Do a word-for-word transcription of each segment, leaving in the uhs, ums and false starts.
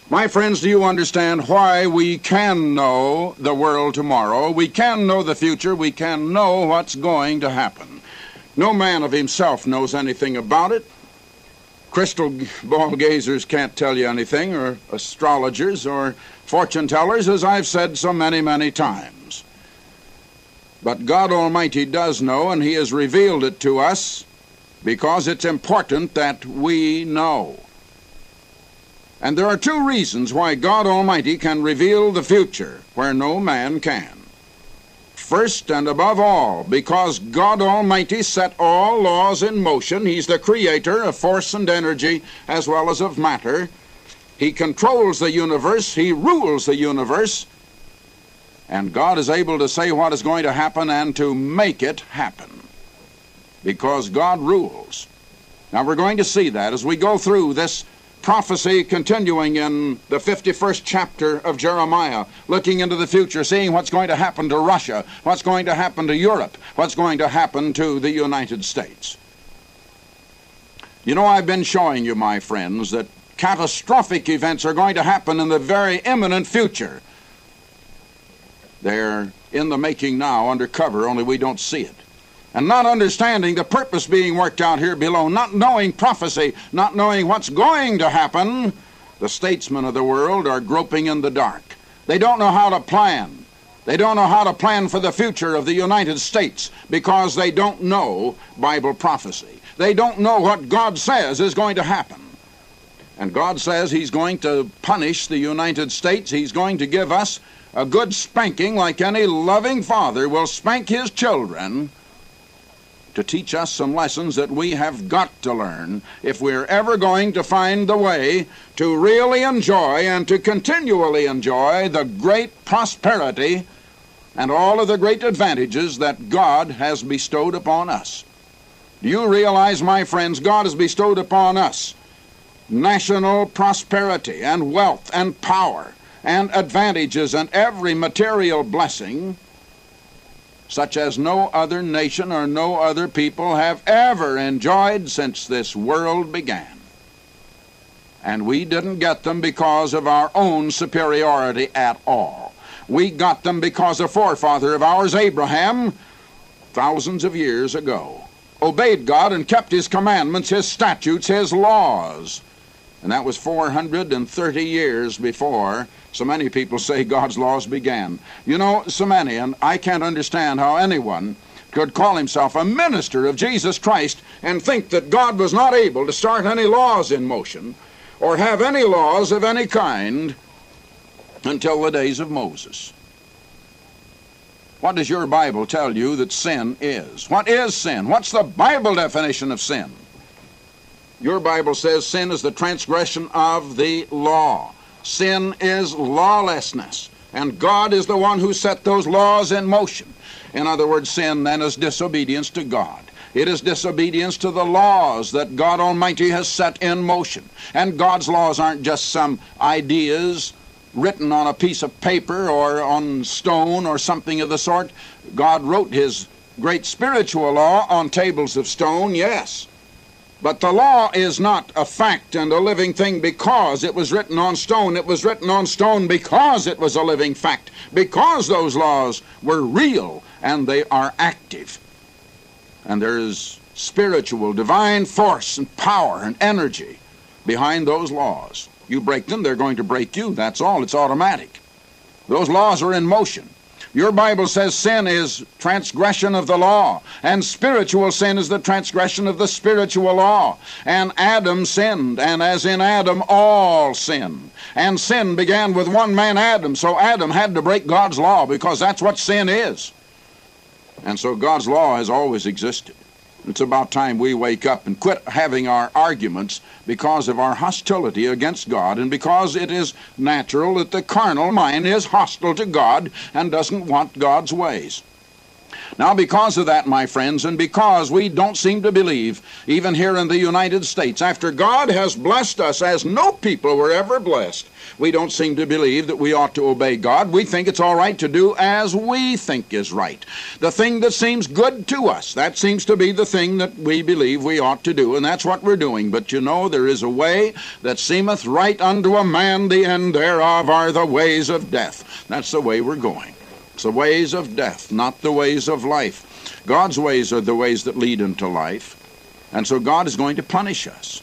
My friends, do you understand why we can know the world tomorrow? We can know the future. We can know what's going to happen. No man of himself knows anything about it. Crystal ball gazers can't tell you anything, or astrologers or fortune tellers, as I've said so many, many times. But God Almighty does know, and He has revealed it to us because it's important that we know. And there are two reasons why God Almighty can reveal the future where no man can. First and above all, because God Almighty set all laws in motion. He's the creator of force and energy as well as of matter. He controls the universe. He rules the universe. And God is able to say what is going to happen and to make it happen, because God rules. Now we're going to see that as we go through this prophecy, continuing in the fifty-first chapter of Jeremiah, looking into the future, seeing what's going to happen to Russia, what's going to happen to Europe, what's going to happen to the United States. You know, I've been showing you, my friends, that catastrophic events are going to happen in the very imminent future. They're in the making now, under cover, only we don't see it. And not understanding the purpose being worked out here below, not knowing prophecy, not knowing what's going to happen, the statesmen of the world are groping in the dark. They don't know how to plan. They don't know how to plan for the future of the United States because they don't know Bible prophecy. They don't know what God says is going to happen. And God says He's going to punish the United States. He's going to give us a good spanking, like any loving father will spank his children, to teach us some lessons that we have got to learn if we're ever going to find the way to really enjoy and to continually enjoy the great prosperity and all of the great advantages that God has bestowed upon us. Do you realize, my friends, God has bestowed upon us national prosperity and wealth and power and advantages and every material blessing such as no other nation or no other people have ever enjoyed since this world began. And we didn't get them because of our own superiority at all. We got them because a forefather of ours, Abraham, thousands of years ago, obeyed God and kept His commandments, His statutes, His laws. And that was four hundred thirty years before so many people say God's laws began. You know, so many, and I can't understand how anyone could call himself a minister of Jesus Christ and think that God was not able to start any laws in motion or have any laws of any kind until the days of Moses. What does your Bible tell you that sin is? What is sin? What's the Bible definition of sin? Your Bible says sin is the transgression of the law. Sin is lawlessness, and God is the one who set those laws in motion. In other words, sin then is disobedience to God. It is disobedience to the laws that God Almighty has set in motion. And God's laws aren't just some ideas written on a piece of paper or on stone or something of the sort. God wrote His great spiritual law on tables of stone, yes. But the law is not a fact and a living thing because it was written on stone. It was written on stone because it was a living fact, because those laws were real and they are active. And there is spiritual, divine force and power and energy behind those laws. You break them, they're going to break you. That's all. It's automatic. Those laws are in motion. Your Bible says sin is transgression of the law, and spiritual sin is the transgression of the spiritual law. And Adam sinned, and as in Adam all sin. And sin began with one man, Adam, so Adam had to break God's law because that's what sin is. And so God's law has always existed. It's about time we wake up and quit having our arguments because of our hostility against God, and because it is natural that the carnal mind is hostile to God and doesn't want God's ways. Now, because of that, my friends, and because we don't seem to believe, even here in the United States, after God has blessed us as no people were ever blessed, we don't seem to believe that we ought to obey God. We think it's all right to do as we think is right. The thing that seems good to us, that seems to be the thing that we believe we ought to do, and that's what we're doing. But you know, there is a way that seemeth right unto a man, the end thereof are the ways of death. That's the way we're going. It's the ways of death, not the ways of life. God's ways are the ways that lead into life. And so God is going to punish us.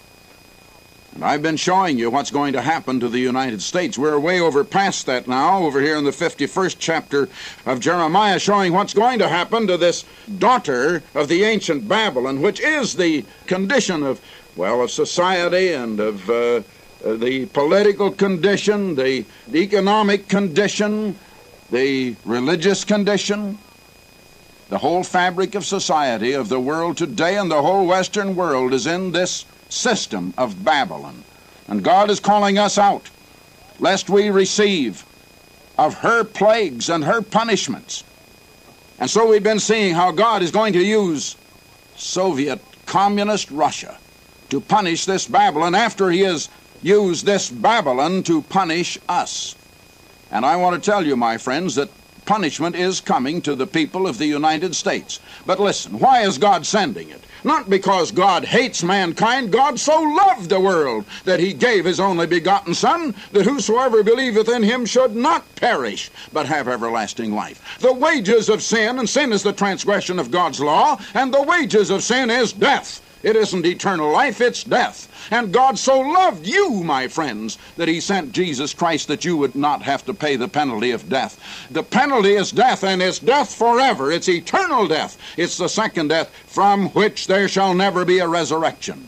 And I've been showing you what's going to happen to the United States. We're way over past that now, over here in the fifty-first chapter of Jeremiah, showing what's going to happen to this daughter of the ancient Babylon, which is the condition of, well, of society and of uh, the political condition, the economic condition, the religious condition, the whole fabric of society of the world today, and the whole Western world is in this system of Babylon. And God is calling us out, lest we receive of her plagues and her punishments. And so we've been seeing how God is going to use Soviet communist Russia to punish this Babylon after he has used this Babylon to punish us. And I want to tell you, my friends, that punishment is coming to the people of the United States. But listen, why is God sending it? Not because God hates mankind. God so loved the world that he gave his only begotten Son, that whosoever believeth in him should not perish, but have everlasting life. The wages of sin, and sin is the transgression of God's law, and the wages of sin is death. It isn't eternal life, it's death. And God so loved you, my friends, that he sent Jesus Christ that you would not have to pay the penalty of death. The penalty is death, and it's death forever. It's eternal death. It's the second death, from which there shall never be a resurrection.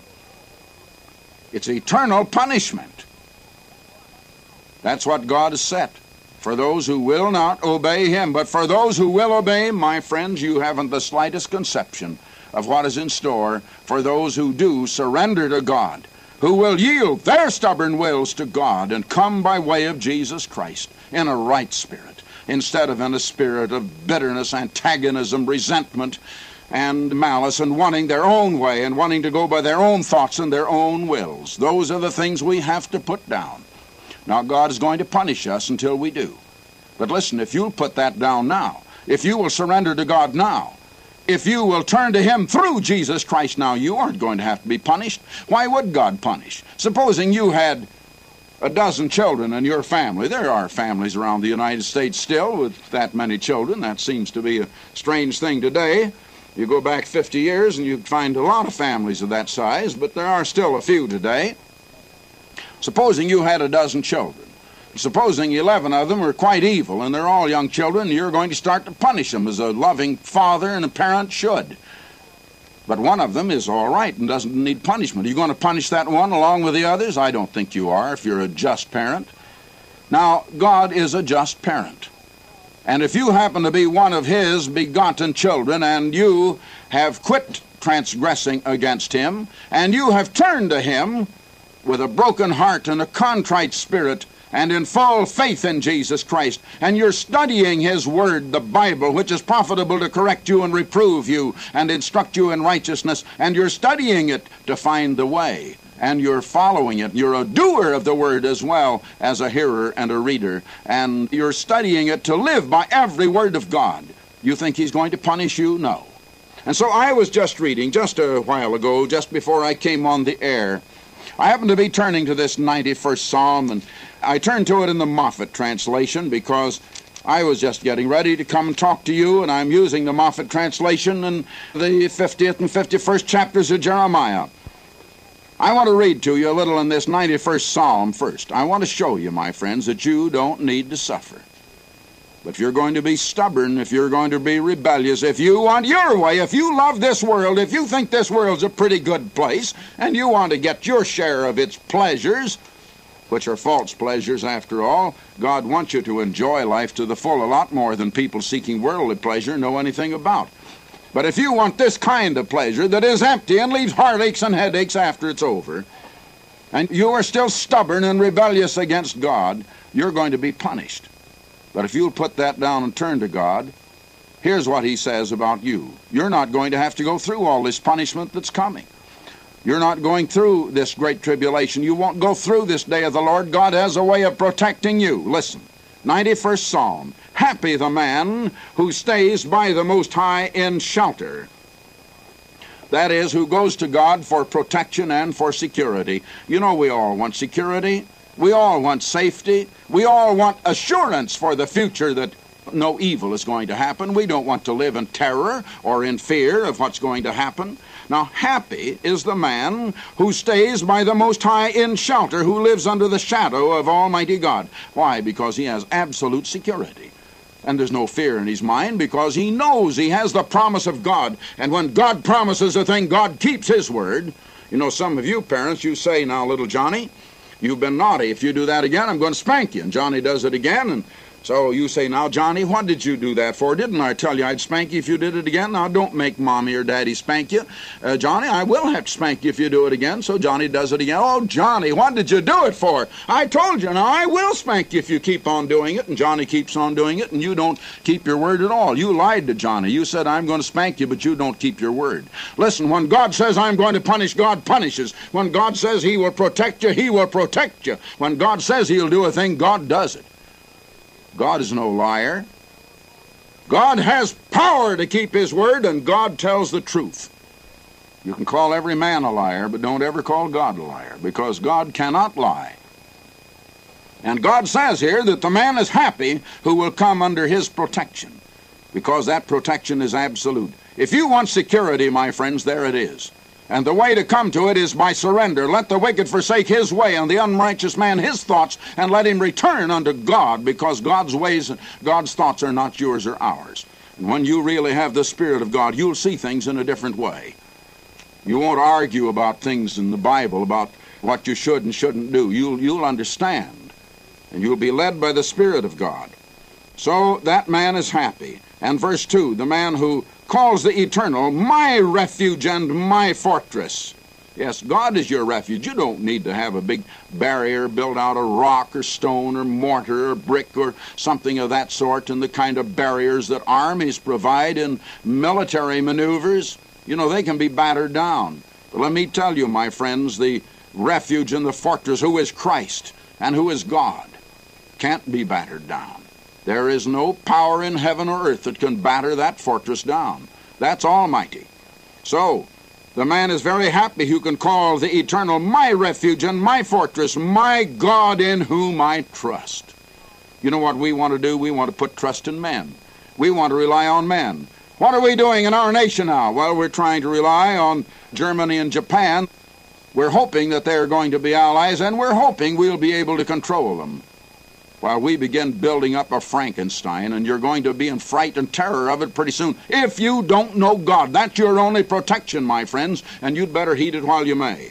It's eternal punishment. That's what God has set for those who will not obey him. But for those who will obey him, my friends, you haven't the slightest conception of what is in store for those who do surrender to God, who will yield their stubborn wills to God and come by way of Jesus Christ in a right spirit, instead of in a spirit of bitterness, antagonism, resentment, and malice, and wanting their own way and wanting to go by their own thoughts and their own wills. Those are the things we have to put down. Now, God is going to punish us until we do. But listen, if you'll put that down now, if you will surrender to God now, if you will turn to him through Jesus Christ now, you aren't going to have to be punished. Why would God punish? Supposing you had a dozen children in your family. There are families around the United States still with that many children. That seems to be a strange thing today. You go back fifty years and you'd find a lot of families of that size, but there are still a few today. Supposing you had a dozen children. Supposing eleven of them are quite evil, and they're all young children, you're going to start to punish them as a loving father and a parent should. But one of them is all right and doesn't need punishment. Are you going to punish that one along with the others? I don't think you are, if you're a just parent. Now, God is a just parent. And if you happen to be one of his begotten children, and you have quit transgressing against him, and you have turned to him with a broken heart and a contrite spirit, and in full faith in Jesus Christ, and you're studying his word, the Bible, which is profitable to correct you and reprove you and instruct you in righteousness, and you're studying it to find the way, and you're following it. You're a doer of the word as well as a hearer and a reader, and you're studying it to live by every word of God. You think he's going to punish you? No. And so I was just reading just a while ago, just before I came on the air. I happened to be turning to this ninety-first Psalm, and I turned to it in the Moffat translation because I was just getting ready to come and talk to you, and I'm using the Moffat translation in the fiftieth and fifty-first chapters of Jeremiah. I want to read to you a little in this ninety-first Psalm first. I want to show you, my friends, that you don't need to suffer. But if you're going to be stubborn, if you're going to be rebellious, if you want your way, if you love this world, if you think this world's a pretty good place, and you want to get your share of its pleasures, which are false pleasures after all, God wants you to enjoy life to the full a lot more than people seeking worldly pleasure know anything about. But if you want this kind of pleasure that is empty and leaves heartaches and headaches after it's over, and you are still stubborn and rebellious against God, you're going to be punished. But if you'll put that down and turn to God, Here's what he says about you. You're not going to have to go through all this punishment that's coming. You're not going through this great tribulation. You won't go through this day of the Lord. God has a way of protecting you. Listen, ninety-first Psalm. Happy the man who stays by the Most High in shelter. That is, who goes to God for protection and for security. You know, we all want security. We all want safety. We all want assurance for the future that no evil is going to happen. We don't want to live in terror or in fear of what's going to happen. Now, happy is the man who stays by the Most High in shelter, who lives under the shadow of Almighty God. Why? Because he has absolute security. And there's no fear in his mind because he knows he has the promise of God. And when God promises a thing, God keeps his word. You know, some of you parents, you say, now, little Johnny, you've been naughty. If you do that again, I'm going to spank you. And Johnny does it again, and so you say, now, Johnny, what did you do that for? Didn't I tell you I'd spank you if you did it again? Now, don't make Mommy or Daddy spank you. Uh, Johnny, I will have to spank you if you do it again. So Johnny does it again. Oh, Johnny, what did you do it for? I told you. Now, I will spank you if you keep on doing it. And Johnny keeps on doing it, and you don't keep your word at all. You lied to Johnny. You said, I'm going to spank you, but you don't keep your word. Listen, when God says I'm going to punish, God punishes. When God says he will protect you, he will protect you. When God says he'll do a thing, God does it. God is no liar. God has power to keep his word, and God tells the truth. You can call every man a liar, but don't ever call God a liar, because God cannot lie. And God says here that the man is happy who will come under his protection, because that protection is absolute. If you want security, my friends, there it is. And the way to come to it is by surrender. Let the wicked forsake his way, and the unrighteous man his thoughts, and let him return unto God, because God's ways and God's thoughts are not yours or ours. And when you really have the Spirit of God, you'll see things in a different way. You won't argue about things in the Bible, about what you should and shouldn't do. You'll, you'll understand, and you'll be led by the Spirit of God. So that man is happy. And verse two, the man who calls the eternal my refuge and my fortress. Yes, God is your refuge. You don't need to have a big barrier built out of rock or stone or mortar or brick or something of that sort, and the kind of barriers that armies provide in military maneuvers. You know, they can be battered down. But let me tell you, my friends, the refuge and the fortress, who is Christ and who is God, can't be battered down. There is no power in heaven or earth that can batter that fortress down. That's almighty. So, the man is very happy who can call the eternal my refuge and my fortress, my God in whom I trust. You know what we want to do? We want to put trust in men. We want to rely on men. What are we doing in our nation now? Well, we're trying to rely on Germany and Japan. We're hoping that they're going to be allies, and we're hoping we'll be able to control them, while we begin building up a Frankenstein, and you're going to be in fright and terror of it pretty soon. If you don't know God, that's your only protection, my friends, and you'd better heed it while you may.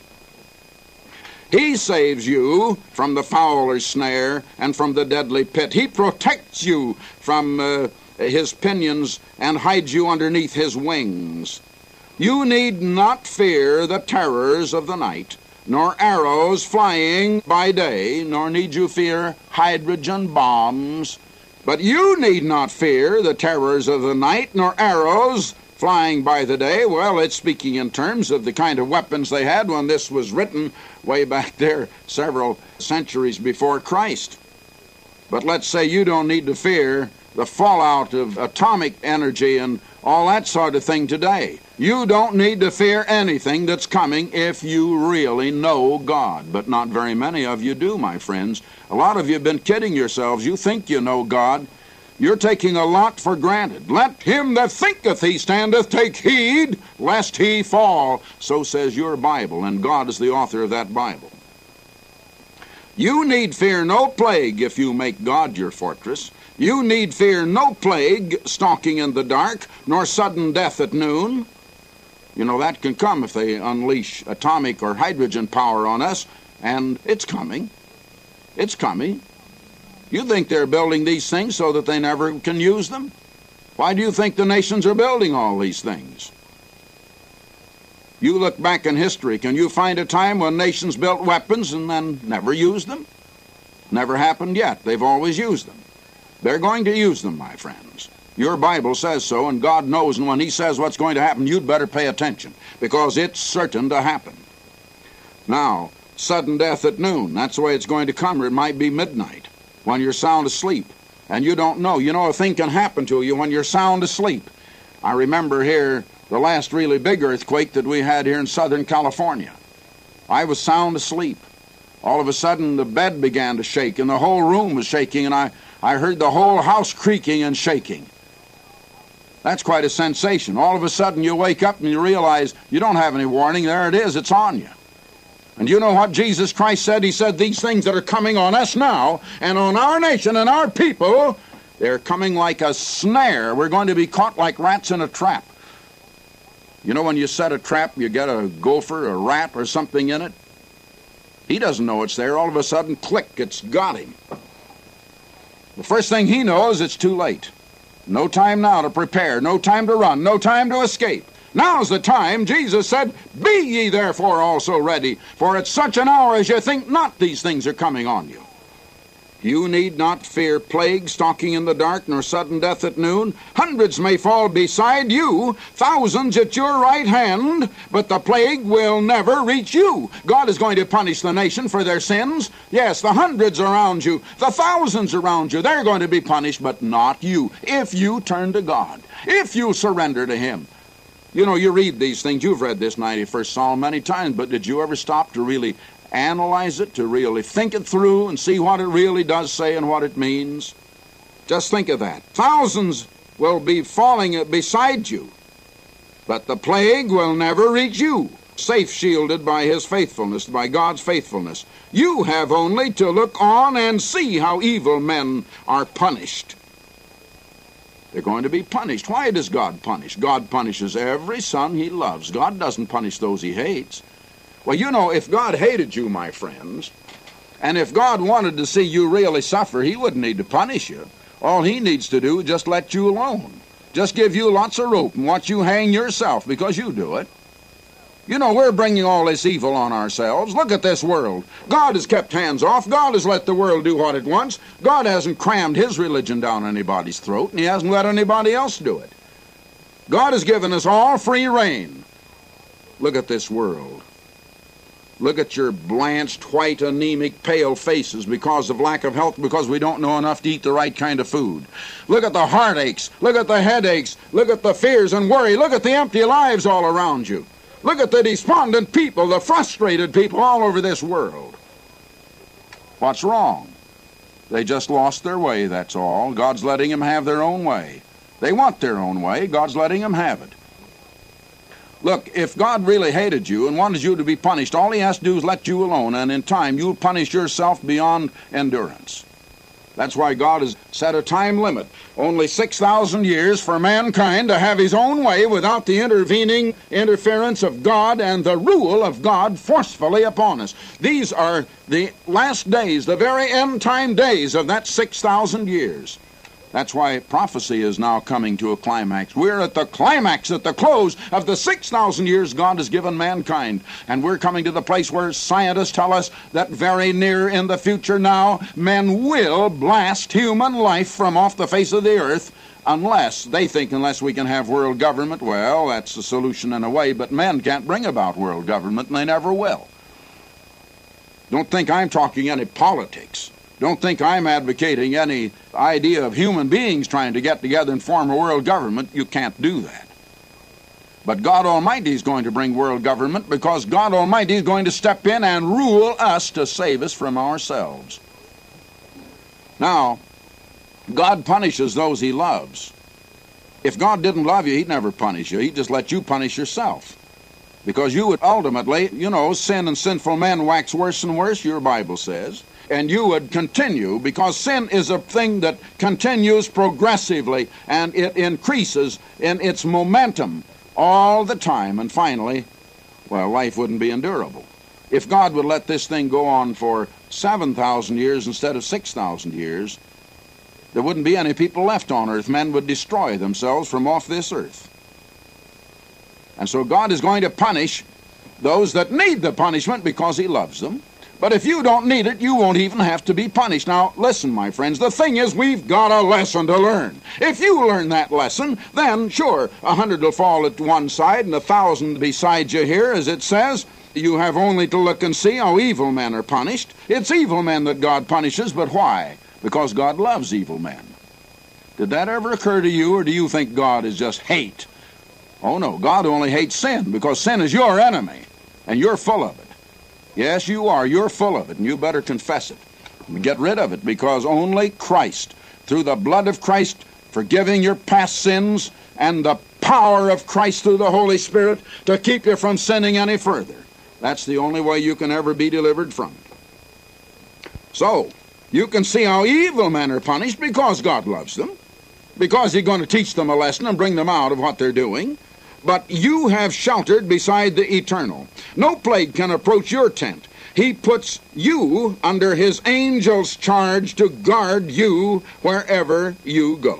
He saves you from the fowler's snare and from the deadly pit. He protects you from uh, his pinions and hides you underneath his wings. You need not fear the terrors of the night, nor arrows flying by day, nor need you fear hydrogen bombs. But you need not fear the terrors of the night, nor arrows flying by the day. Well, it's speaking in terms of the kind of weapons they had when this was written way back there several centuries before Christ. But let's say you don't need to fear the fallout of atomic energy and all that sort of thing today. You don't need to fear anything that's coming if you really know God. But not very many of you do, my friends. A lot of you have been kidding yourselves. You think you know God. You're taking a lot for granted. Let him that thinketh he standeth take heed, lest he fall. So says your Bible, and God is the author of that Bible. You need fear no plague if you make God your fortress. You need fear no plague stalking in the dark, nor sudden death at noon. You know, that can come if they unleash atomic or hydrogen power on us, and it's coming. It's coming. You think they're building these things so that they never can use them? Why do you think the nations are building all these things? You look back in history, can you find a time when nations built weapons and then never used them? Never happened yet. They've always used them. They're going to use them, my friends. Your Bible says so, and God knows, and when He says what's going to happen, you'd better pay attention, because it's certain to happen. Now, sudden death at noon, that's the way it's going to come, or it might be midnight, when you're sound asleep, and you don't know. You know, a thing can happen to you when you're sound asleep. I remember here the last really big earthquake that we had here in Southern California. I was sound asleep. All of a sudden, the bed began to shake, and the whole room was shaking, and I, I heard the whole house creaking and shaking. That's quite a sensation. All of a sudden, you wake up and you realize you don't have any warning. There it is. It's on you. And you know what Jesus Christ said? He said, these things that are coming on us now and on our nation and our people, they're coming like a snare. We're going to be caught like rats in a trap. You know, when you set a trap, you get a gopher, a rat, or something in it. He doesn't know it's there. All of a sudden, click, it's got him. The first thing he knows, it's too late. No time now to prepare, no time to run, no time to escape. Now's the time. Jesus said, be ye therefore also ready, for at such an hour as you think not, these things are coming on you. You need not fear plague stalking in the dark, nor sudden death at noon. Hundreds may fall beside you, thousands at your right hand, but the plague will never reach you. God is going to punish the nation for their sins. Yes, the hundreds around you, the thousands around you, they're going to be punished, but not you, if you turn to God, if you surrender to Him. You know, you read these things. You've read this ninety-first Psalm many times, but did you ever stop to really analyze it, to really think it through and see what it really does say and what it means? Just think of that. Thousands will be falling beside you, but the plague will never reach you. Safe shielded by His faithfulness, by God's faithfulness. You have only to look on and see how evil men are punished. They're going to be punished. Why does God punish? God punishes every son He loves. God doesn't punish those He hates. Well, you know, if God hated you, my friends, and if God wanted to see you really suffer, He wouldn't need to punish you. All He needs to do is just let you alone. Just give you lots of rope and watch you hang yourself, because you do it. You know, we're bringing all this evil on ourselves. Look at this world. God has kept hands off. God has let the world do what it wants. God hasn't crammed His religion down anybody's throat, and He hasn't let anybody else do it. God has given us all free rein. Look at this world. Look at your blanched, white, anemic, pale faces because of lack of health, because we don't know enough to eat the right kind of food. Look at the heartaches. Look at the headaches. Look at the fears and worry. Look at the empty lives all around you. Look at the despondent people, the frustrated people all over this world. What's wrong? They just lost their way, that's all. God's letting them have their own way. They want their own way. God's letting them have it. Look, if God really hated you and wanted you to be punished, all He has to do is let you alone, and in time you'll punish yourself beyond endurance. That's why God has set a time limit, only six thousand years for mankind to have his own way without the intervening interference of God and the rule of God forcefully upon us. These are the last days, the very end time days of that six thousand years. That's why prophecy is now coming to a climax. We're at the climax, at the close of the six thousand years God has given mankind. And we're coming to the place where scientists tell us that very near in the future now, men will blast human life from off the face of the earth, unless, they think unless we can have world government. Well, that's the solution in a way, but men can't bring about world government, and they never will. Don't think I'm talking any politics. Don't think I'm advocating any idea of human beings trying to get together and form a world government. You can't do that. But God Almighty is going to bring world government, because God Almighty is going to step in and rule us to save us from ourselves. Now, God punishes those He loves. If God didn't love you, He'd never punish you. He'd just let you punish yourself. Because you would ultimately, you know, sin and sinful men wax worse and worse, your Bible says. And you would continue, because sin is a thing that continues progressively, and it increases in its momentum all the time. And finally, well, life wouldn't be endurable. If God would let this thing go on for seven thousand years instead of six thousand years, there wouldn't be any people left on earth. Men would destroy themselves from off this earth. And so God is going to punish those that need the punishment because He loves them. But if you don't need it, you won't even have to be punished. Now, listen, my friends, the thing is we've got a lesson to learn. If you learn that lesson, then sure, a hundred will fall at one side and a thousand beside you here, as it says. You have only to look and see how evil men are punished. It's evil men that God punishes, but why? Because God loves evil men. Did that ever occur to you, or do you think God is just hate? Oh no, God only hates sin, because sin is your enemy, and you're full of it. Yes, you are. You're full of it, and you better confess it. Get rid of it, because only Christ, through the blood of Christ, forgiving your past sins, and the power of Christ through the Holy Spirit to keep you from sinning any further. That's the only way you can ever be delivered from it. So, you can see how evil men are punished because God loves them, because He's going to teach them a lesson and bring them out of what they're doing. But you have sheltered beside the eternal. No plague can approach your tent. He puts you under His angels' charge to guard you wherever you go.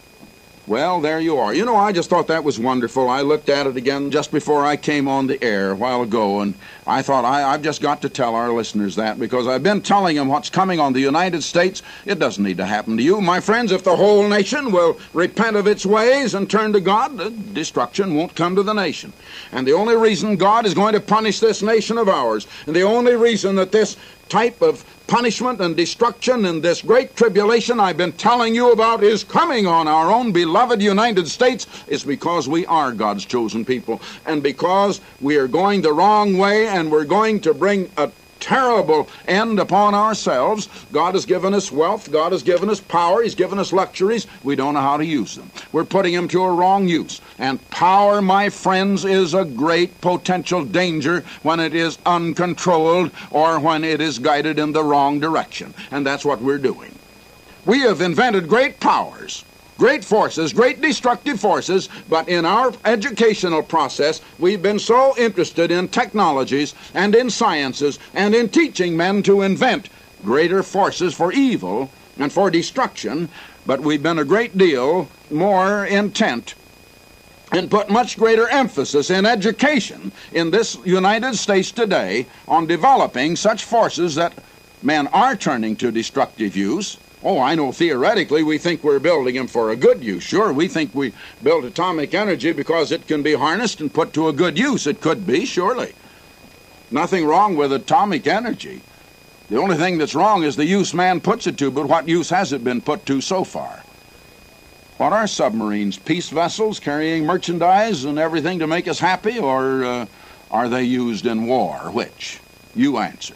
Well, there you are. You know, I just thought that was wonderful. I looked at it again just before I came on the air a while ago, and I thought I, I've just got to tell our listeners that, because I've been telling them what's coming on the United States. It doesn't need to happen to you. My friends, if the whole nation will repent of its ways and turn to God, the destruction won't come to the nation. And the only reason God is going to punish this nation of ours, and the only reason that this type of punishment and destruction and this great tribulation I've been telling you about is coming on our own beloved United States is because we are God's chosen people, and because we are going the wrong way, and we're going to bring a terrible end upon ourselves. God has given us wealth. God has given us power. He's given us luxuries. We don't know how to use them. We're putting them to a wrong use. And power, my friends, is a great potential danger when it is uncontrolled or when it is guided in the wrong direction. And that's what we're doing. We have invented great powers, great forces, great destructive forces, but in our educational process, we've been so interested in technologies and in sciences and in teaching men to invent greater forces for evil and for destruction, but we've been a great deal more intent and put much greater emphasis in education in this United States today on developing such forces that men are turning to destructive use. Oh, I know theoretically we think we're building them for a good use. Sure, we think we build atomic energy because it can be harnessed and put to a good use. It could be, surely. Nothing wrong with atomic energy. The only thing that's wrong is the use man puts it to, but what use has it been put to so far? What are submarines? Peace vessels carrying merchandise and everything to make us happy, or uh, are they used in war? Which? You answer.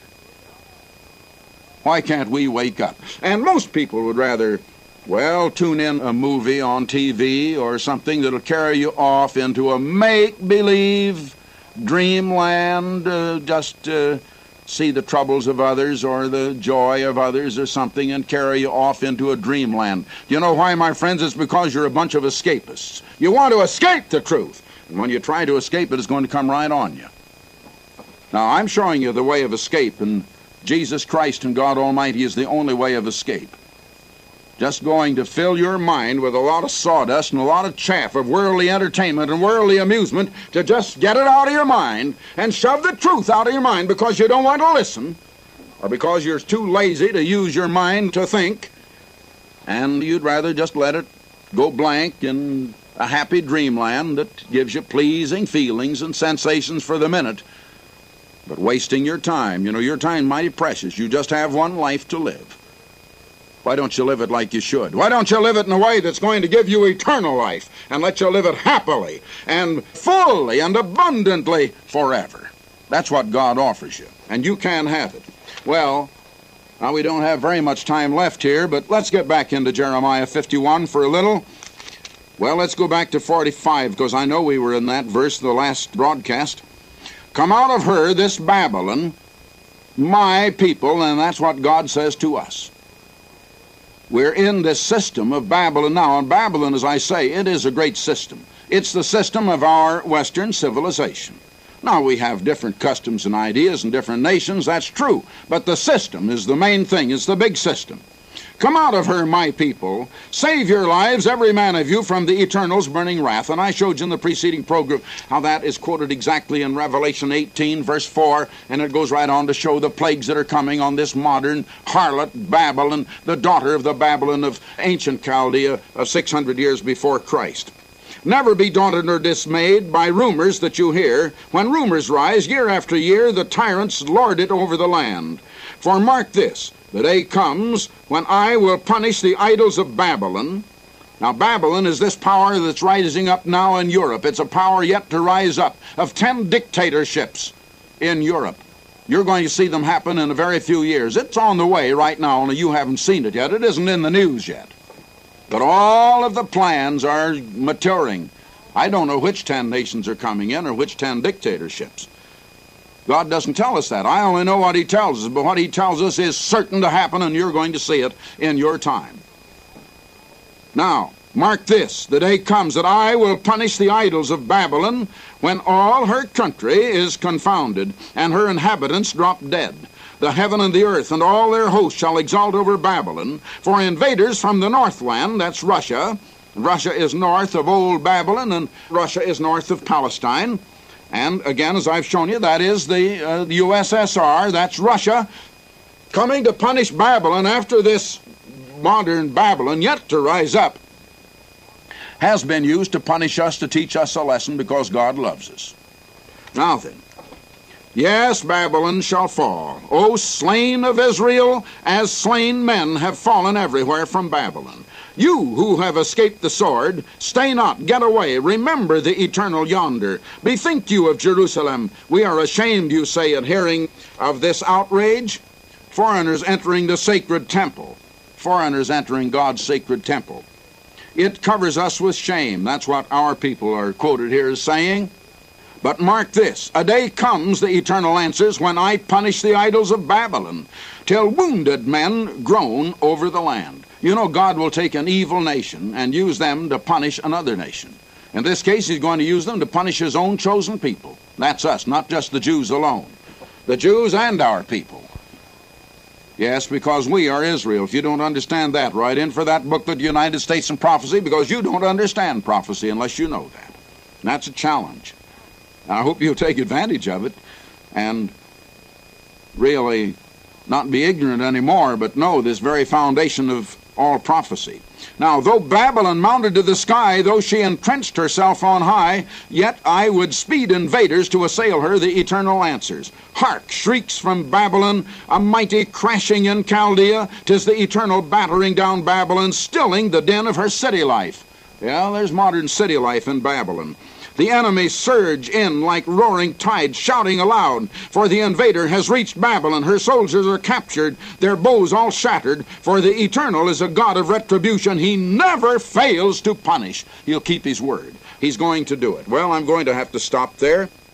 Why can't we wake up? And most people would rather, well, tune in a movie on T V or something that'll carry you off into a make-believe dreamland, uh, just uh, see the troubles of others or the joy of others or something, and carry you off into a dreamland. You know why, my friends? It's because you're a bunch of escapists. You want to escape the truth, and when you try to escape it, it's going to come right on you. Now, I'm showing you the way of escape, and Jesus Christ and God Almighty is the only way of escape. Just going to fill your mind with a lot of sawdust and a lot of chaff of worldly entertainment and worldly amusement to just get it out of your mind and shove the truth out of your mind because you don't want to listen, or because you're too lazy to use your mind to think, and you'd rather just let it go blank in a happy dreamland that gives you pleasing feelings and sensations for the minute, but wasting your time. You know, your time mighty precious. You just have one life to live. Why don't you live it like you should? Why don't you live it in a way that's going to give you eternal life and let you live it happily and fully and abundantly forever? That's what God offers you, and you can have it. Well, now we don't have very much time left here, but let's get back into Jeremiah fifty-one for a little. Well, let's go back to forty-five, because I know we were in that verse the last broadcast. Come out of her, this Babylon, my people, and that's what God says to us. We're in this system of Babylon now, and Babylon, as I say, it is a great system. It's the system of our Western civilization. Now, we have different customs and ideas in different nations, that's true, but the system is the main thing. It's the big system. Come out of her, my people. Save your lives, every man of you, from the Eternal's burning wrath. And I showed you in the preceding program how that is quoted exactly in Revelation eighteen, verse four, and it goes right on to show the plagues that are coming on this modern harlot Babylon, the daughter of the Babylon of ancient Chaldea of six hundred years before Christ. Never be daunted nor dismayed by rumors that you hear. When rumors rise, year after year, the tyrants lord it over the land. For mark this, the day comes when I will punish the idols of Babylon. Now, Babylon is this power that's rising up now in Europe. It's a power yet to rise up of ten dictatorships in Europe. You're going to see them happen in a very few years. It's on the way right now, only you haven't seen it yet. It isn't in the news yet. But all of the plans are maturing. I don't know which ten nations are coming in or which ten dictatorships. God doesn't tell us that. I only know what he tells us, but what he tells us is certain to happen, and you're going to see it in your time. Now, mark this, the day comes that I will punish the idols of Babylon when all her country is confounded, and her inhabitants drop dead. The heaven and the earth and all their hosts shall exalt over Babylon, for invaders from the northland, that's Russia. Russia is north of old Babylon, and Russia is north of Palestine. And again, as I've shown you, that is the, uh, the U S S R, that's Russia, coming to punish Babylon after this modern Babylon, yet to rise up, has been used to punish us, to teach us a lesson, because God loves us. Now then, yes, Babylon shall fall. O slain of Israel, as slain men have fallen everywhere from Babylon. You who have escaped the sword, stay not, get away, remember the eternal yonder. Bethink you of Jerusalem. We are ashamed, you say, at hearing of this outrage. Foreigners entering the sacred temple. Foreigners entering God's sacred temple. It covers us with shame. That's what our people are quoted here as saying. But mark this, a day comes, the Eternal answers, when I punish the idols of Babylon, till wounded men groan over the land. You know, God will take an evil nation and use them to punish another nation. In this case, he's going to use them to punish his own chosen people. That's us, not just the Jews alone. The Jews and our people. Yes, because we are Israel. If you don't understand that, write in for that booklet, United States and Prophecy, because you don't understand prophecy unless you know that. And that's a challenge. And I hope you'll take advantage of it and really not be ignorant anymore, but know this very foundation of all prophecy. Now, though Babylon mounted to the sky, though she entrenched herself on high, yet I would speed invaders to assail her, the Eternal answers. Hark, shrieks from Babylon, a mighty crashing in Chaldea. 'Tis the Eternal battering down Babylon, stilling the din of her city life. Yeah, there's modern city life in Babylon. The enemy surge in like roaring tides, shouting aloud, for the invader has reached Babylon. Her soldiers are captured, their bows all shattered, for the Eternal is a God of retribution. He never fails to punish. He'll keep his word. He's going to do it. Well, I'm going to have to stop there.